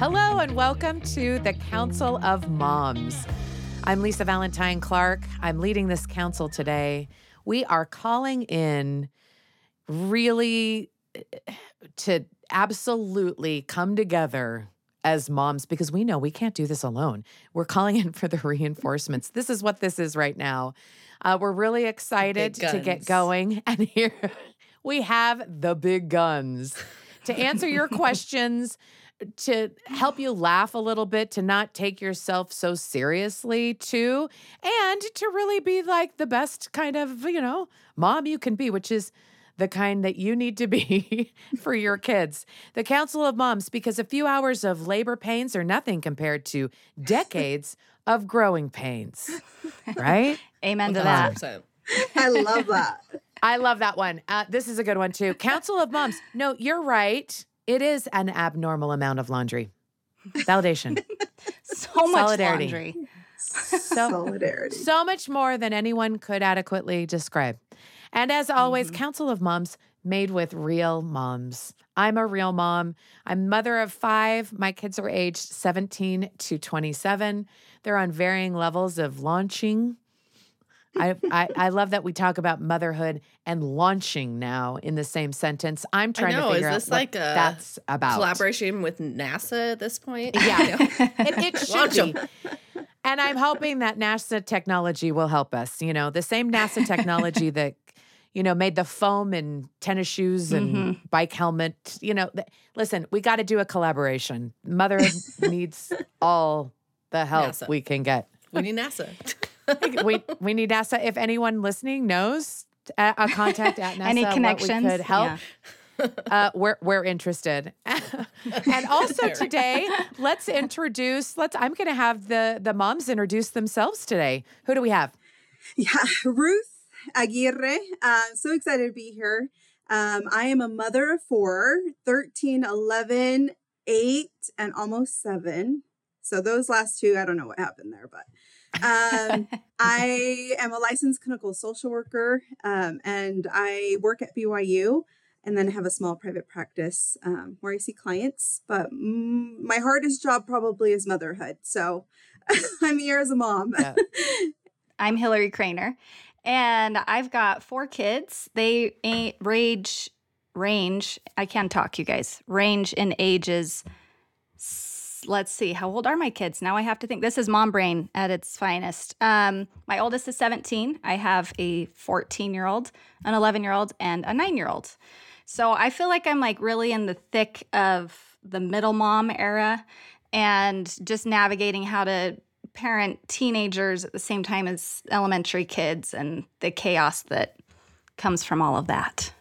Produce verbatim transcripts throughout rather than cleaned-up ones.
Hello and welcome to the Council of Moms. I'm Lisa Valentine Clark. I'm leading this council today. We are calling in really to absolutely come together as moms because we know we can't do this alone. We're calling in for the reinforcements. This is what this is right now. Uh, we're really excited to get going. And here we have the big guns to answer your questions, to help you laugh a little bit, to not take yourself so seriously too, and to really be like the best kind of, you know, mom you can be, which is the kind that you need to be for your kids. The Council of Moms, because a few hours of labor pains are nothing compared to decades of growing pains, right? Amen to that. I love that. I love that one. Uh, this is a good one too. Council of Moms. No, you're right. It is an abnormal amount of laundry. Validation. So much Solidarity. laundry. So, Solidarity. So much more than anyone could adequately describe. And as always, mm-hmm. Council of Moms made with real moms. I'm a real mom. I'm mother of five. My kids are aged seventeen to twenty-seven. They're on varying levels of launching. I, I I love that we talk about motherhood and launching now in the same sentence. I'm trying I know, to figure is out this what like a that's about. Collaboration with NASA at this point? Yeah, it, it should Launch be. 'em. And I'm hoping that NASA technology will help us. You know, the same NASA technology that, you know, made the foam in tennis shoes and Mm-hmm. bike helmet. You know, th- listen, we got to do a collaboration. Motherhood needs all the help NASA. we can get. We need NASA. we we need NASA. If anyone listening knows a, a contact at NASA, Any what connections? we could help. Yeah. Uh, we're we're interested. And also today, let's introduce. Let's. I'm going to have the the moms introduce themselves today. Who do we have? Yeah, Ruth Aguirre. Uh, so excited to be here. Um, I am a mother of four, thirteen, eleven, eight, and almost seven. So those last two, I don't know what happened there, but um, I am a licensed clinical social worker, um, and I work at B Y U. And then have a small private practice um, where I see clients. But mm, my hardest job probably is motherhood. So I'm here as a mom. Yeah. I'm Hillary Craner, and I've got four kids. They ain't range, range, I can't talk, you guys, range in ages. S- Let's see, how old are my kids? Now I have to think. This is mom brain at its finest. Um, my oldest is seventeen. I have a fourteen-year-old, an eleven-year-old, and a nine-year-old. So I feel like I'm like really in the thick of the middle mom era and just navigating how to parent teenagers at the same time as elementary kids and the chaos that comes from all of that.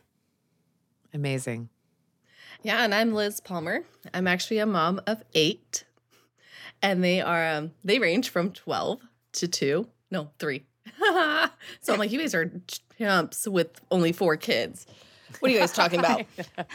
Amazing. Yeah, and I'm Liz Palmer. I'm actually a mom of eight, and they are um, they range from twelve to two, no three. So I'm like, you guys are chumps with only four kids. What are you guys talking about?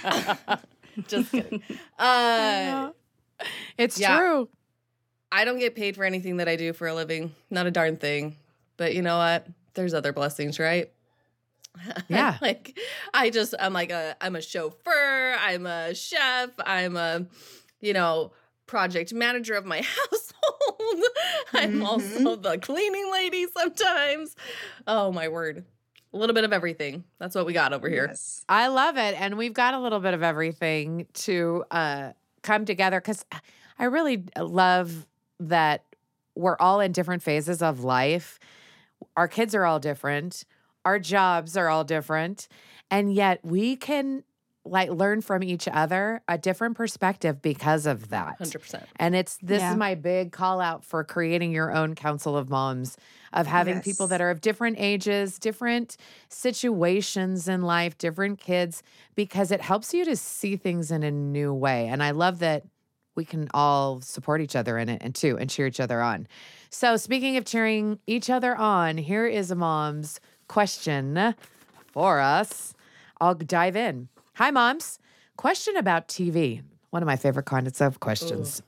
Just kidding. Uh, It's yeah. true. I don't get paid for anything that I do for a living. Not a darn thing. But you know what? There's other blessings, right? Yeah. Like I just I'm like a I'm a chauffeur, I'm a chef, I'm a, you know, project manager of my household. I'm Mm-hmm. also the cleaning lady sometimes. Oh my word. A little bit of everything. That's what we got over here. Yes. I love it. And we've got a little bit of everything to uh, come together because I really love that we're all in different phases of life. Our kids are all different. Our jobs are all different. And yet we can like learn from each other a different perspective because of that. one hundred percent. And it's this Yeah. is my big call out for creating your own council of moms, of having Yes. people that are of different ages, different situations in life, different kids, because it helps you to see things in a new way. And I love that we can all support each other in it and too and cheer each other on. So speaking of cheering each other on, here is a mom's question for us. I'll dive in. Hi, moms. Question about T V. One of my favorite kinds of questions.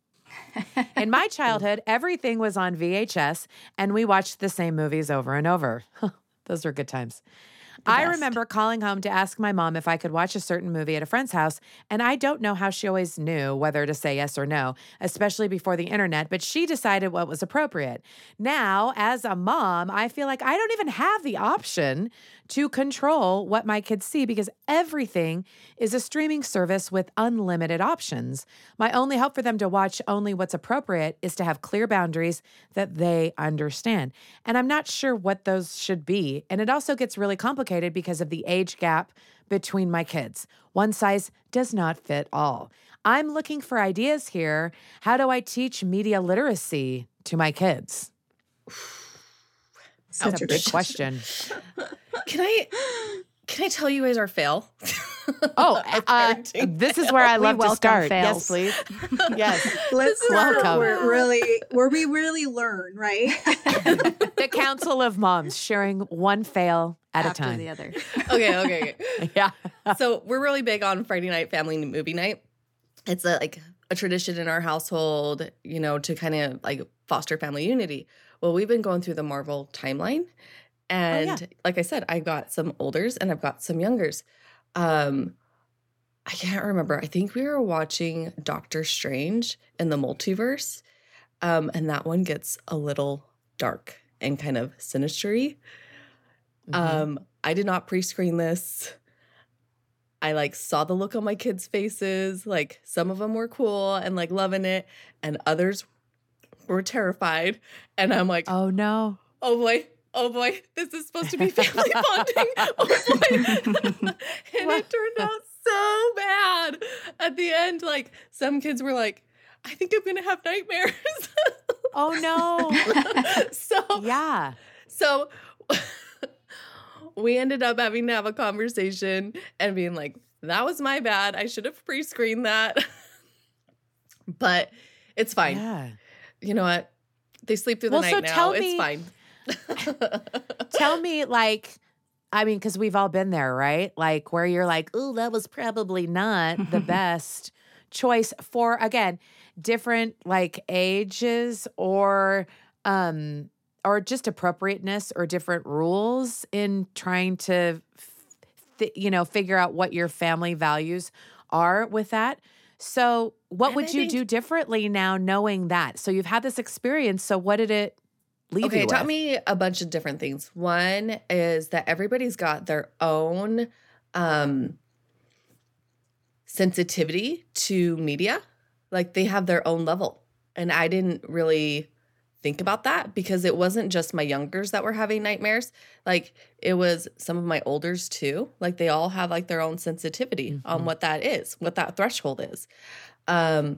In my childhood, everything was on V H S, and we watched the same movies over and over. Those were good times. I best. remember calling home to ask my mom if I could watch a certain movie at a friend's house, and I don't know how she always knew whether to say yes or no, especially before the internet, but she decided what was appropriate. Now, as a mom, I feel like I don't even have the option to control what my kids see because everything is a streaming service with unlimited options. My only hope for them to watch only what's appropriate is to have clear boundaries that they understand. And I'm not sure what those should be. And it also gets really complicated because of the age gap between my kids. One size does not fit all. I'm looking for ideas here. How do I teach media literacy to my kids? That's a big question. Can I can I tell you guys our fail? Oh, Our uh, parenting this is fail. where I We love to welcome start. fails. Yes, please. Yes. Let's is start welcome. where really where we really learn, right? The Council of Moms sharing one fail at After a time. the other. Okay, okay, okay. Yeah. So we're really big on Friday night family movie night. It's a like a tradition in our household, you know, to kind of like foster family unity. Well, we've been going through the Marvel timeline. And yeah. like I said, I've got some olders and I've got some youngers. Um, I can't remember. I think we were watching Doctor Strange in the multiverse. Um, and that one gets a little dark and kind of sinister-y. Mhm. Um, I did not pre-screen this. I like saw the look on my kids' faces. Like some of them were cool and like loving it, and others were terrified. And I'm like, Oh, no. oh boy, oh boy, this is supposed to be family bonding. Oh boy. And it turned out so bad. At the end, like some kids were like, I think I'm gonna have nightmares. Oh, no. so Yeah. so we ended up having to have a conversation and being like, that was my bad. I should have pre-screened that. But it's fine. Yeah. You know what? They sleep through the Well, night so now. tell It's me- fine. Tell me, like, I mean, because we've all been there, right? Like, where you're like, oh, that was probably not the best choice for, again, different like ages or, um, or just appropriateness or different rules in trying to, f- you know, figure out what your family values are with that. So, what And would I you think- do differently now knowing that? So, you've had this experience. So, what did it leave Okay, you it taught with? me a bunch of different things. One is that everybody's got their own um, sensitivity to media. Like they have their own level. And I didn't really think about that because it wasn't just my youngers that were having nightmares. Like it was some of my olders too. Like they all have like their own sensitivity on Mhm. what that is, what that threshold is. Um,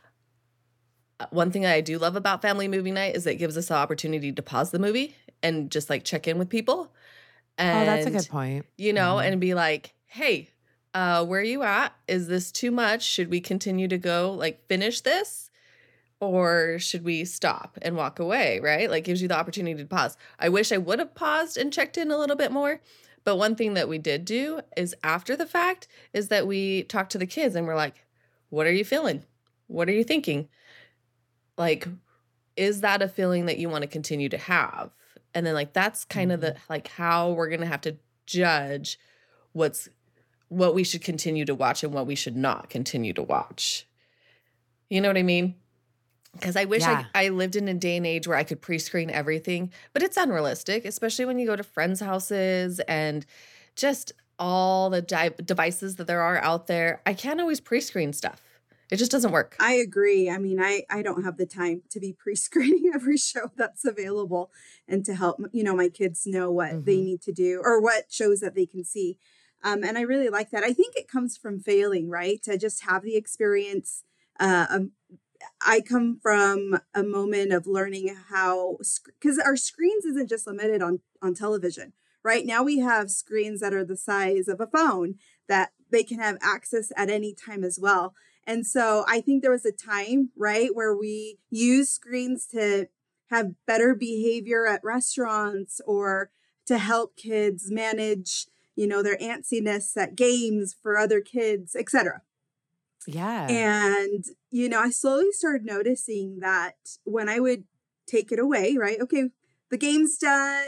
one thing I do love about family movie night is it gives us the opportunity to pause the movie and just like check in with people. And, Oh, that's a good point. you know, Mhm. and be like, hey, uh, where are you at? Is this too much? Should we continue to go like finish this? Or should we stop and walk away, right? Like gives you the opportunity to pause. I wish I would have paused and checked in a little bit more. But one thing that we did do is after the fact is that we talked to the kids and we're like, what are you feeling? What are you thinking? Like, is that a feeling that you want to continue to have? And then like that's kind of the like how we're gonna have to judge what's what we should continue to watch and what we should not continue to watch. You know what I mean? Because I wish Yeah. I, I lived in a day and age where I could pre-screen everything, but it's unrealistic, especially when you go to friends' houses and just all the di- devices that there are out there. I can't always pre-screen stuff. It just doesn't work. I agree. I mean, I, I don't have the time to be pre-screening every show that's available and to help, you know, my kids know what they Mhm. need to do or what shows that they can see. Um, and I really like that. I think it comes from failing, right? To just have the experience. Uh, um, I come from a moment of learning how, because our screens isn't just limited on, on television. Right now we have screens that are the size of a phone that they can have access at any time as well. And so I think there was a time, right, where we use screens to have better behavior at restaurants or to help kids manage, you know, their antsiness at games for other kids, et cetera. Yeah. And, you know, I slowly started noticing that when I would take it away, right? Okay, the game's done,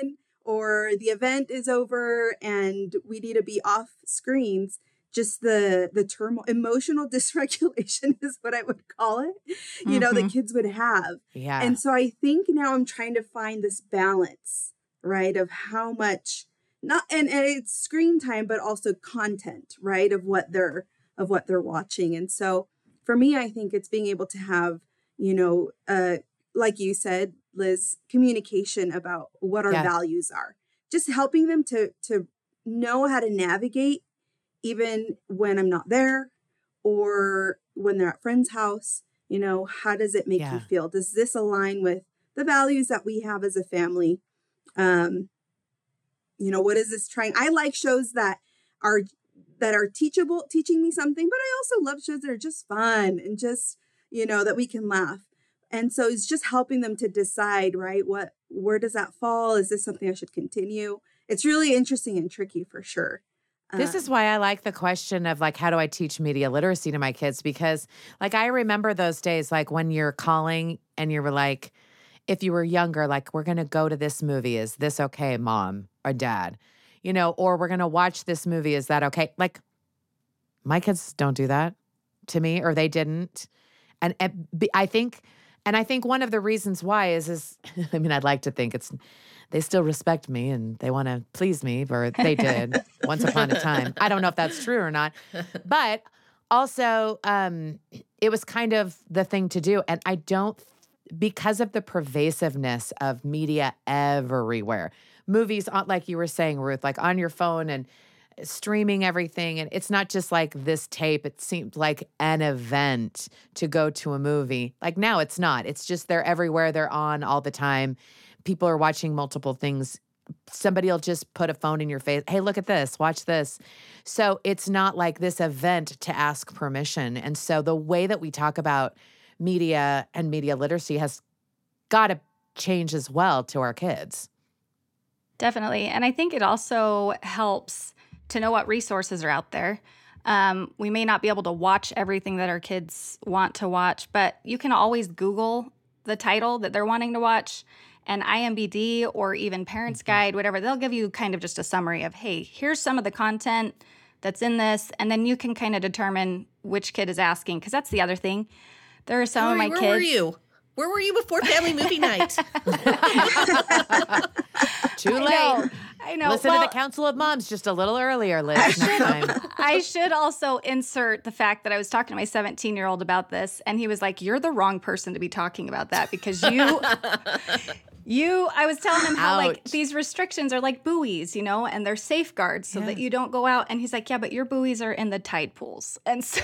or the event is over and we need to be off screens, just the the turmoil, emotional dysregulation is what I would call it, you mm-hmm. know, that kids would have. Yeah. And so I think now I'm trying to find this balance, right, of how much, not and, and it's screen time, but also content, right, of what they're of what they're watching. And so for me, I think it's being able to have, you know, uh, like you said, Liz, communication about what our yeah. values are, just helping them to to know how to navigate even when I'm not there or when they're at friend's house. You know, how does it make yeah. you feel? Does this align with the values that we have as a family? Um, you know, what is this trying? I like shows that are that are teachable, teaching me something, but I also love shows that are just fun and just, you know, that we can laugh. And so it's just helping them to decide, right, what, where does that fall? Is this something I should continue? It's really interesting and tricky for sure. This is why I like the question of like, how do I teach media literacy to my kids? Because like, I remember those days, like when you're calling and you were like, if you were younger, like, we're going to go to this movie. Is this okay, mom or dad? You know, or we're going to watch this movie. Is that okay? Like, my kids don't do that to me, or they didn't. And, and I think, and I think one of the reasons why is, is, I mean, I'd like to think it's, they still respect me and they want to please me, or they did once upon a time. I don't know if that's true or not, but also um, it was kind of the thing to do. And I don't, because of the pervasiveness of media everywhere, movies, like you were saying, Ruth, like on your phone and streaming everything. And it's not just like this tape. It seemed like an event to go to a movie. Like now it's not. It's just they're everywhere. They're on all the time. People are watching multiple things. Somebody will just put a phone in your face. Hey, look at this. Watch this. So it's not like this event to ask permission. And so the way that we talk about media and media literacy has got to change as well to our kids. Definitely. And I think it also helps to know what resources are out there. Um, we may not be able to watch everything that our kids want to watch, but you can always Google the title that they're wanting to watch, and I M B D or even Parents mm-hmm. Guide, whatever. They'll give you kind of just a summary of, hey, here's some of the content that's in this, and then you can kind of determine which kid is asking, because that's the other thing. There are some Where, of my where kids. Where were you? Where were you before family movie night? Too late. I know. I know. Listen well, to the Council of Moms just a little earlier, Liz. I next should, time. I should also insert the fact that I was talking to my seventeen-year-old about this, and he was like, "You're the wrong person to be talking about that because you." You, I was telling him how, like, Ouch. these restrictions are like buoys, you know, and they're safeguards so Yeah. that you don't go out. And he's like, yeah, but your buoys are in the tide pools. And so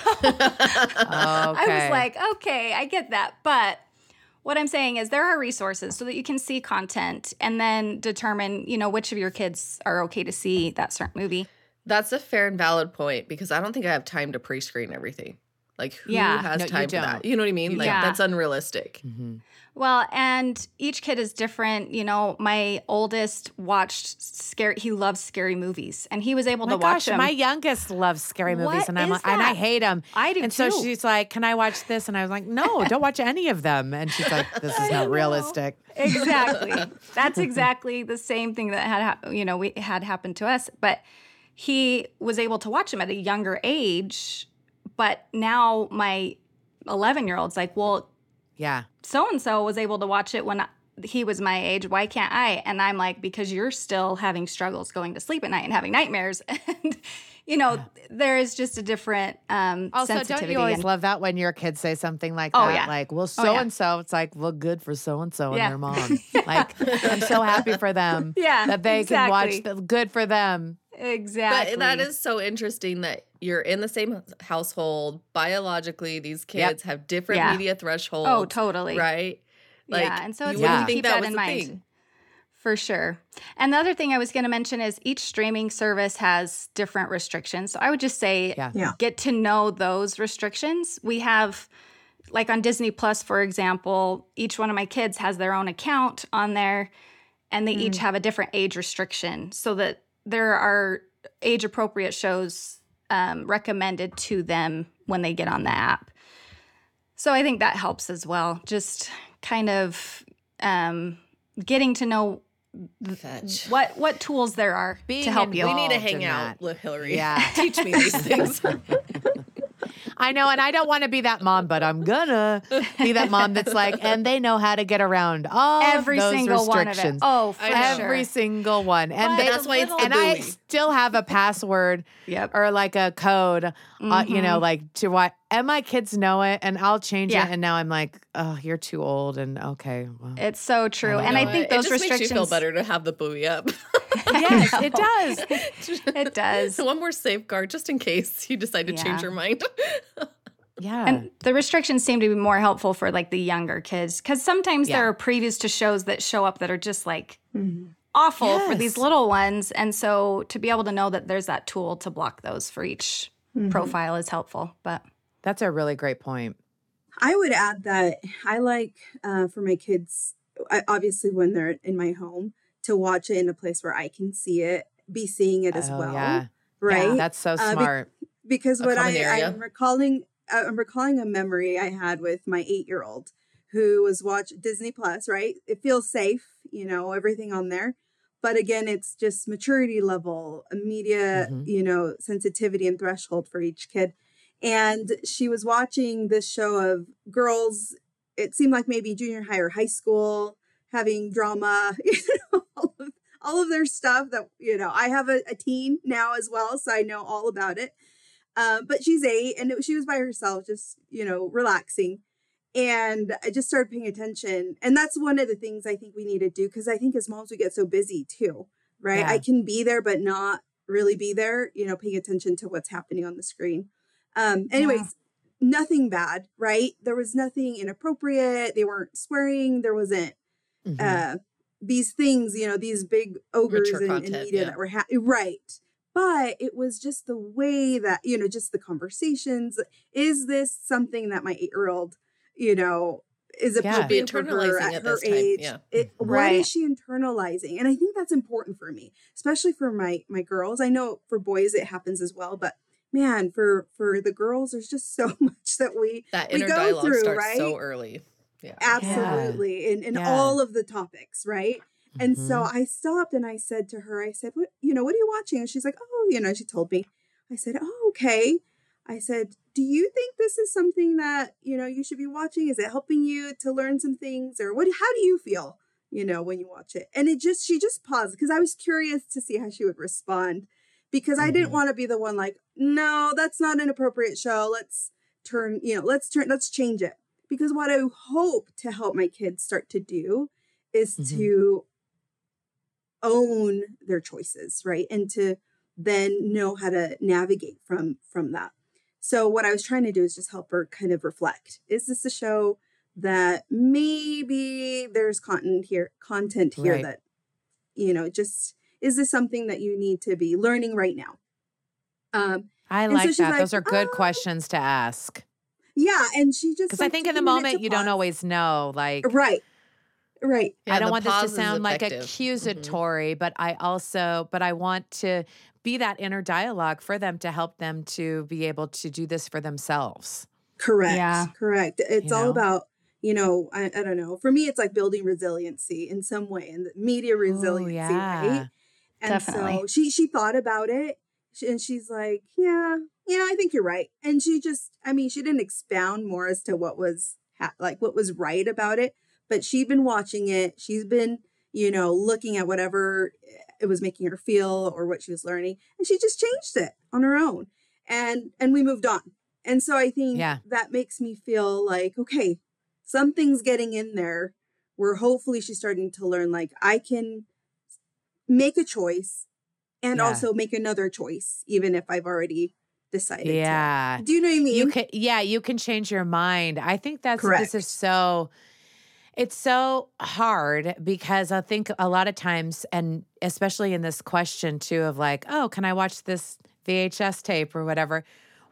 I was Okay. like, okay, I get that. But what I'm saying is there are resources so that you can see content and then determine, you know, which of your kids are okay to see that certain movie. That's a fair and valid point, because I don't think I have time to pre-screen everything. Like, who Yeah. has No, you time for don't. that? You know what I mean? You Like, don't. that's unrealistic. Mm-hmm. Well, and each kid is different. You know, my oldest watched scary, he loves scary movies, and he was able My to watch gosh, them. my youngest loves scary movies, What and I'm is like, and I that? hate them. I do And too. so she's like, "Can I watch this?" And I was like, "No, don't watch any of them." And she's like, "This is I not know. realistic." Exactly. That's exactly the same thing that had, hap- you know, we had happened to us. But he was able to watch them at a younger age. But now my eleven-year-old's like, well, Yeah. so-and-so was able to watch it when I, he was my age. Why can't I? And I'm like, because you're still having struggles going to sleep at night and having nightmares. And, you know, yeah. there is just a different um, Also, sensitivity. don't you always and, love that when your kids say something like Oh, that? yeah. Like, well, Oh, yeah. so-and-so. It's like, well, good for so-and-so Yeah. and their mom. Like, I'm so happy for them. Yeah, That they exactly. can watch. The, good for them. Exactly. But that is so interesting that you're in the same household. Biologically, these kids Yep. have different Yeah. media thresholds. Oh, totally. Right? Like, yeah, and so it's you good wouldn't to think keep that that was in a mind. thing. For sure. And the other thing I was going to mention is each streaming service has different restrictions. So I would just say Yeah. Yeah. get to know those restrictions. We have, like on Disney Plus, for example, each one of my kids has their own account on there, and they each have a different age restriction so that there are age appropriate shows um, recommended to them when they get on the app. So I think that helps as well. Just kind of um, getting to know Fetch. what what tools there are Being to help you. We need to involved hang in out that. with Hillary. Yeah. Teach me these things. I know, and I don't want to be that mom, but I'm gonna be that mom that's like, and they know how to get around all Every of those single one of it. restrictions. Oh, for I know. sure. Every single one. And But they, that's why it's the and I buoy. still have a password Yep. or like a code, uh, you know, Mhm. like to what, and my kids know it, and I'll change Yeah. it. And now I'm like, oh, you're too old. And okay, well. It's so true. I And know I think it those just restrictions makes you feel better to have the buoy up. Yes, I it know. does. It does. One more safeguard just in case you decide to change Yeah. your mind. Yeah. And the restrictions seem to be more helpful for like the younger kids because sometimes Yeah. there are previews to shows that show up that are just like Mhm. awful for these Yes. little ones. And so to be able to know that there's that tool to block those for each Mhm. profile is helpful. But That's a really great point. I would add that I like uh, for my kids, I, obviously when they're in my home, to watch it in a place where I can see it, be seeing it as Oh, well, yeah. right? That's so Uh, be- smart. because A what I common area. I'm recalling, uh, I'm recalling a memory I had with my eight year old who was watch Disney Plus, right? It feels safe, you know, everything on there. But again, it's just maturity level, media, Mhm. you know, sensitivity and threshold for each kid. And she was watching this show of girls, it seemed like maybe junior high or high school, having drama, you know, all of, all of their stuff that, you know, I have a, a teen now as well, so I know all about it. Um, but she's eight and it, she was by herself, just, you know, relaxing. And I just started paying attention. And that's one of the things I think we need to do because I think as moms, we get so busy too, right? Yeah. I can be there, but not really be there, you know, paying attention to what's happening on the screen. Um, anyways, nothing bad, right? There was nothing inappropriate. They weren't swearing. There wasn't Mhm. uh, these things, you know, these big ogres Mature in, in content, media yeah. that were ha- right. But it was just the way that, you know, just the conversations. Is this something that my eight-year-old, you know, is Yeah. appropriate for her Internalizing at at her this time, age? yeah. It, What Right. is she internalizing? And I think that's important for me, especially for my my girls. I know for boys it happens as well, but man, for for the girls, there's just so much that we That we inner go dialogue through, starts right? so early. Yeah. Absolutely. In in Yeah. all of the topics, right? And so Mhm. I stopped and I said to her, I said, what, you know, what are you watching? And she's like, oh, you know, she told me. I said, oh, okay. I said, do you think this is something that, you know, you should be watching? Is it helping you to learn some things? Or what, how do you feel, you know, when you watch it? And it just, she just paused because I was curious to see how she would respond because I didn't Mhm. want to be the one like, no, that's not an appropriate show. Let's turn, you know, let's turn, let's change it. Because what I hope to help my kids start to do is Mhm. to own their choices, right? And to then know how to navigate from from that. So what I was trying to do is just help her kind of reflect. Is this a show that maybe there's content here, content here Right. that, you know, just is this something that you need to be learning right now? Um, I and so like she's that. like, Those are good "Oh." questions to ask. Yeah, and she just Because I like, think took in a the minute moment to you don't pause. always know. Like, Right, right. Yeah, I don't the want this to pause is sound like effective. Mhm. accusatory, but I also, but I want to be that inner dialogue for them to help them to be able to do this for themselves. Correct. Yeah. Correct. It's You all know? about, you know, I, I don't know. For me, it's like building resiliency in some way and the media Oh, resiliency, yeah. right? And Definitely. so she she thought about it sh- and she's like, yeah, yeah, I think you're right. And she just, I mean, she didn't expound more as to what was ha- like what was right about it, but she'd been watching it. She's been, you know, looking at whatever it was making her feel or what she was learning, and she just changed it on her own. And and we moved on. And so I think Yeah. that makes me feel like, okay, something's getting in there where hopefully she's starting to learn like I can make a choice and Yeah. also make another choice, even if I've already decided Yeah. to. Do you know what I mean? You can, yeah, you can change your mind. I think that's, this Correct. is so, it's so hard because I think a lot of times, and especially in this question too of like, oh, can I watch this V H S tape or whatever?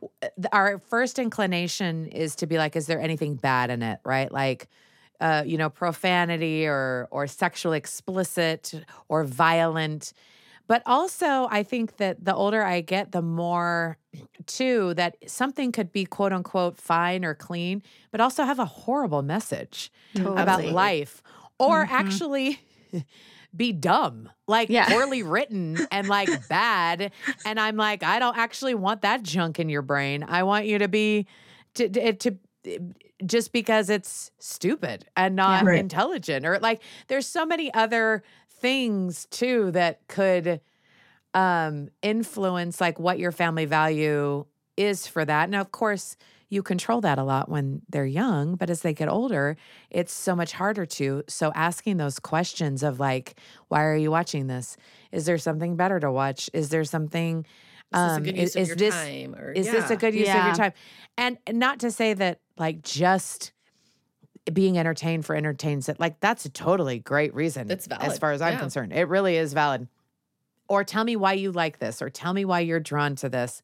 Our first inclination is to be like, is there anything bad in it, right? Like, uh, you know, profanity or or sexually explicit or violent. But also, I think that the older I get, the more too that something could be quote unquote fine or clean, but also have a horrible message Totally. about life, or Mhm. actually be dumb, like Yeah. poorly written and like bad. And I'm like, I don't actually want that junk in your brain. I want you to be to to, to just because it's stupid and not Yeah. Right. intelligent, or like there's so many other things too that could um influence like what your family value is for that. Now, of course, you control that a lot when they're young, but as they get older, it's so much harder to. So asking those questions of like, why are you watching this? Is there something better to watch? Is there something Is this a um good is, use of is your this time? Or is this a yeah. good use of Yeah. your time? And not to say that like just being entertained for entertain's it. Like that's a totally great reason. That's as valid. far as I'm Yeah. concerned. It really is valid. Or tell me why you like this, or tell me why you're drawn to this,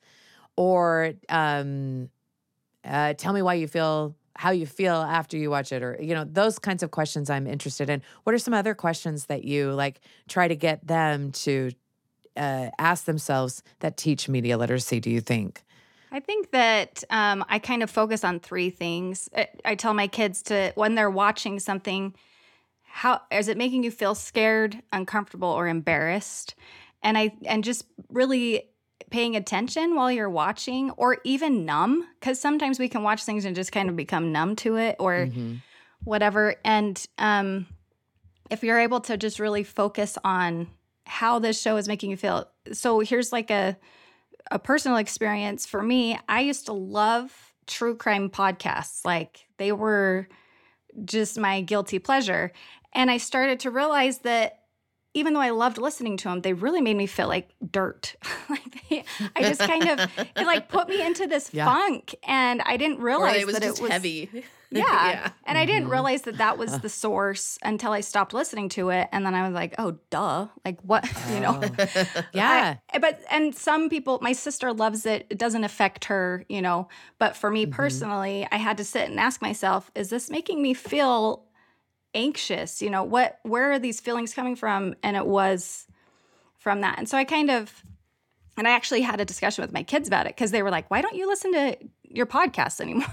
or um, uh, tell me why you feel how you feel after you watch it, or you know those kinds of questions I'm interested in. What are some other questions that you like try to get them to uh, ask themselves that teach media literacy? Do you think? I think that um, I kind of focus on three things. I, I tell my kids to, when they're watching something, how is it making you feel scared, uncomfortable, or embarrassed? And I and just really paying attention while you're watching, or even numb, because sometimes we can watch things and just kind of become numb to it, or Mhm. whatever. And um, if you're able to just really focus on how this show is making you feel. So here's like a a personal experience for me. I used to love true crime podcasts. Like they were just my guilty pleasure. And I started to realize that even though I loved listening to them, they really made me feel like dirt. Like they, I just kind of, it like put me into this Yeah. funk, and I didn't Or realize it was that just it was heavy. Yeah. yeah. And I didn't Mhm. realize that that was the source until I stopped listening to it. And then I was like, oh, duh. Like what, you know? Oh. Yeah. I- but, and some people, my sister loves it. It doesn't affect her, you know. But for me Mhm. personally, I had to sit and ask myself, is this making me feel anxious? You know, what, where are these feelings coming from? And it was from that. And so I kind of, and I actually had a discussion with my kids about it, because they were like, why don't you listen to your podcasts anymore?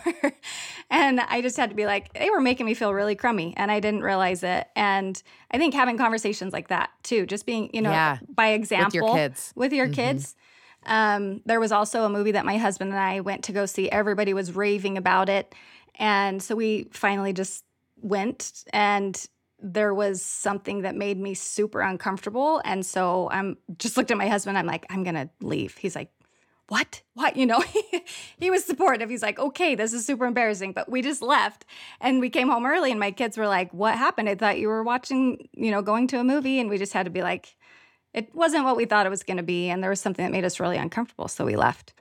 And I just had to be like, they were making me feel really crummy, and I didn't realize it. And I think having conversations like that too, just being, you know, Yeah. by example With your kids. with your Mhm. kids. Um, there was also a movie that my husband and I went to go see. Everybody was raving about it. And so we finally just went, and there was something that made me super uncomfortable. And so I'm just looked at my husband. I'm like, I'm going to leave. He's like, what? What? You know, he was supportive. He's like, okay, this is super embarrassing. But we just left, and we came home early, and my kids were like, what happened? I thought you were watching, you know, going to a movie. And we just had to be like, it wasn't what we thought it was going to be. And there was something that made us really uncomfortable. So we left.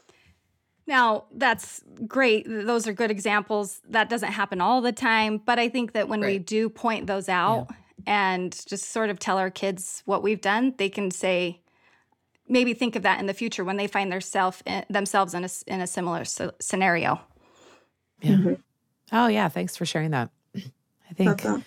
Now, that's great. Those are good examples. That doesn't happen all the time. But I think that when we Right. do point those out and just sort of tell our kids what we've done, they can say, maybe think of that in the future when they find their self, themselves in a, in a similar s- scenario. Yeah. Mhm. Oh yeah. Thanks for sharing that. I Love think that.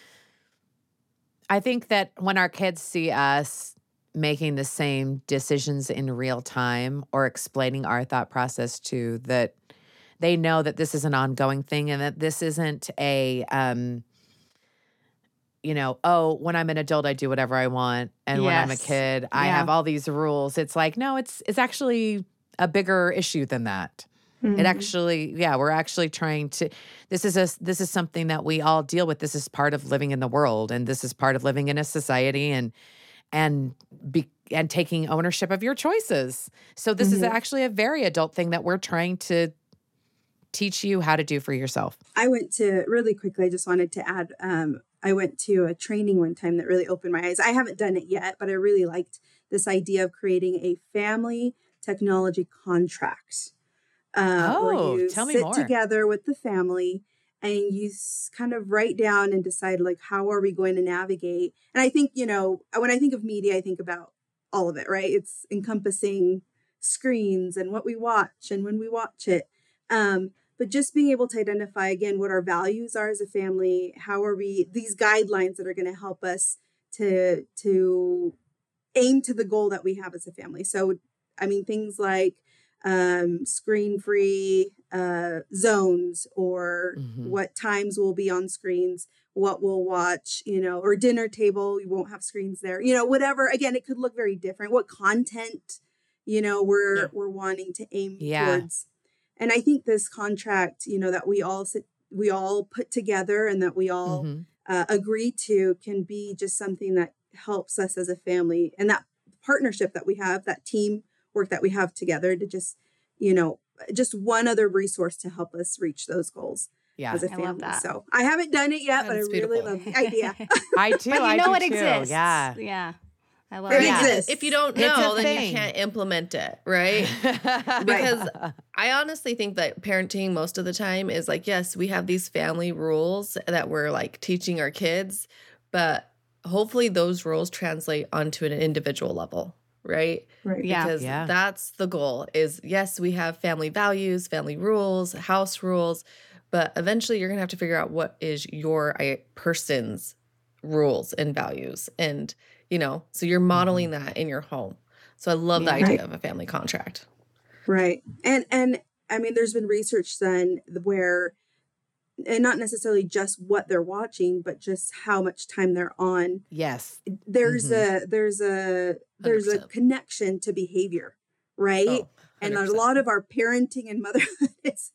I think that when our kids see us making the same decisions in real time, or explaining our thought process to, that they know that this is an ongoing thing, and that this isn't a um you know, oh, when I'm an adult I do whatever I want, and when I'm a Yes. kid I Yeah. have all these rules. It's like, no, it's it's actually a bigger issue than that. It Mhm. actually, yeah, we're actually trying to, this is a, this is something that we all deal with. This is part of living in the world, and this is part of living in a society, and, and be, and taking ownership of your choices. So this is Mhm. actually a very adult thing that we're trying to teach you how to do for yourself. I went to, really quickly, I just wanted to add, um, I went to a training one time that really opened my eyes. I haven't done it yet, but I really liked this idea of creating a family technology contract. Uh, where Oh, you tell me sit more. together with the family, and you s- kind of write down and decide, like, how are we going to navigate? And I think, you know, when I think of media, I think about all of it, right? It's encompassing screens and what we watch and when we watch it. Um, but just being able to identify, again, what our values are as a family, how are we, these guidelines that are going to help us to, to aim to the goal that we have as a family. So, I mean, things like, um, screen-free uh, zones, or Mhm. what times will be on screens, what we'll watch, you know, or dinner table, you won't have screens there, you know, whatever. Again, it could look very different. What content, you know, we're Yeah. we're wanting to aim Yeah. towards. And I think this contract, you know, that we all sit, we all put together and that we all Mhm. uh, agree to, can be just something that helps us as a family, and that partnership that we have, that team work that we have together, to just, you know, just one other resource to help us reach those goals Yeah. as a I family. love that. So I haven't done it yet, but I That's really beautiful. love the idea. I do. But you I know do it too. exists. Yeah. Yeah. I love It that. Right. exists. If you don't It's a know, then thing. you can't implement it, right? Because I honestly think that parenting most of the time is like, yes, we have these family rules that we're like teaching our kids, but hopefully those rules translate onto an individual level, right? Right. Yeah. Because Yeah. that's the goal is, yes, we have family values, family rules, house rules, but eventually you're going to have to figure out what is your I- person's rules and values. And, you know, so you're modeling that in your home. So I love the Yeah. idea Right. of a family contract. Right. And and I mean, there's been research done where, and not necessarily just what they're watching, but just how much time they're on. Yes. There's Mhm. a there's a there's a one hundred percent. connection to behavior, right? Oh, And a one hundred percent. lot of our parenting and motherhood is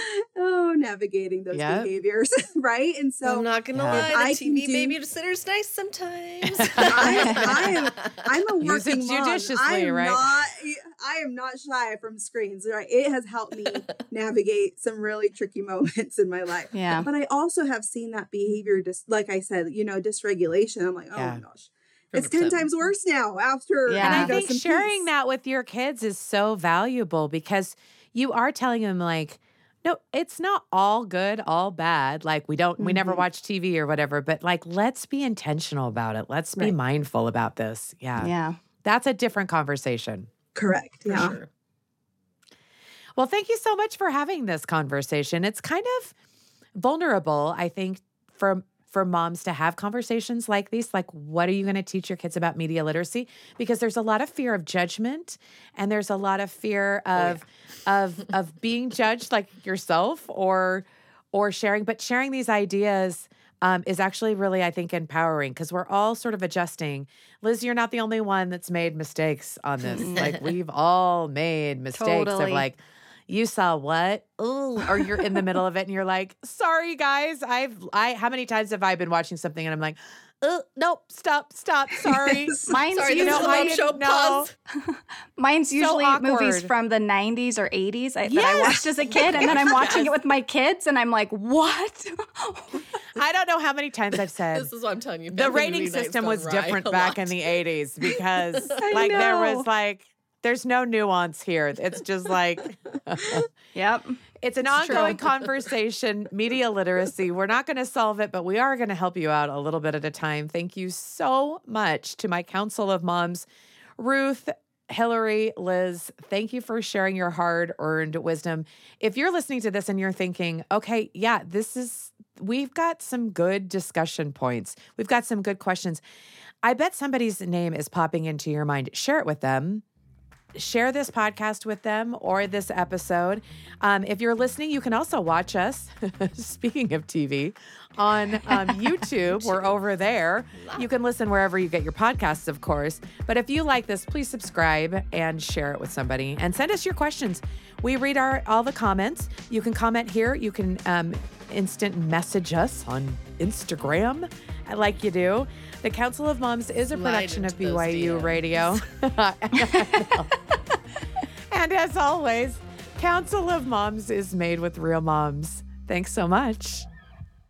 oh navigating those Yep. behaviors, right? And so I'm not going to Yeah. lie, I the can T V do- babysitter's nice sometimes. I, I am I'm a Use it working mom. I judiciously, am right? not I am not shy from screens, right? It has helped me navigate some really tricky moments in my life. Yeah. But I also have seen that behavior, just like I said, you know, dysregulation. I'm like, oh Yeah. my gosh, it's ten one hundred percent. times worse now after. Yeah. And I you know, think some sharing peace. that with your kids is so valuable because you are telling them, like, no, it's not all good, all bad. Like, we don't, we never Mhm. watch T V or whatever, but like, let's be intentional about it. Let's be Right. mindful about this. Yeah. Yeah. That's a different conversation. Correct. For Yeah. sure. Well, thank you so much for having this conversation. It's kind of vulnerable, I think, for for moms to have conversations like these. Like, what are you going to teach your kids about media literacy? Because there's a lot of fear of judgment, and there's a lot of fear of of of being judged, like yourself, or or sharing. But sharing these ideas um, is actually really, I think, empowering because we're all sort of adjusting. Liz, you're not the only one that's made mistakes on this. Like, we've all made mistakes of Totally. like, you saw what? Ooh, or you're in the middle of it and you're like, sorry guys, I've I how many times have I been watching something and I'm like, oh nope, stop, stop, sorry. Mine's Sorry, usually this is a mom show. no. Pause. mine's usually movies awkward. from the nineties or eighties I, that Yes. I watched as a kid, and then I'm watching it with my kids, and I'm like, what? I don't know how many times I've said This is what I'm telling you. the family rating movie night's system gone was right different a back lot. in the eighties because I like there know. was like there's no nuance here. It's just like Yep. it's an It's true. ongoing conversation, media literacy. We're not going to solve it, but we are going to help you out a little bit at a time. Thank you so much to my Council of Moms, Ruth, Hillary, Liz. Thank you for sharing your hard-earned wisdom. If you're listening to this and you're thinking, okay, yeah, this is, we've got some good discussion points. We've got some good questions. I bet somebody's name is popping into your mind. Share it with them. Share this podcast with them or this episode. Um, if you're listening, you can also watch us, speaking of T V, on um, YouTube. We're over there. You can listen wherever you get your podcasts, of course. But if you like this, please subscribe and share it with somebody and send us your questions. We read our all the comments. You can comment here. You can um, instant message us on Instagram like you do. The Council of Moms is a Slide production of into B those Y U D Ms. Radio. And as always, Council of Moms is made with real moms. Thanks so much.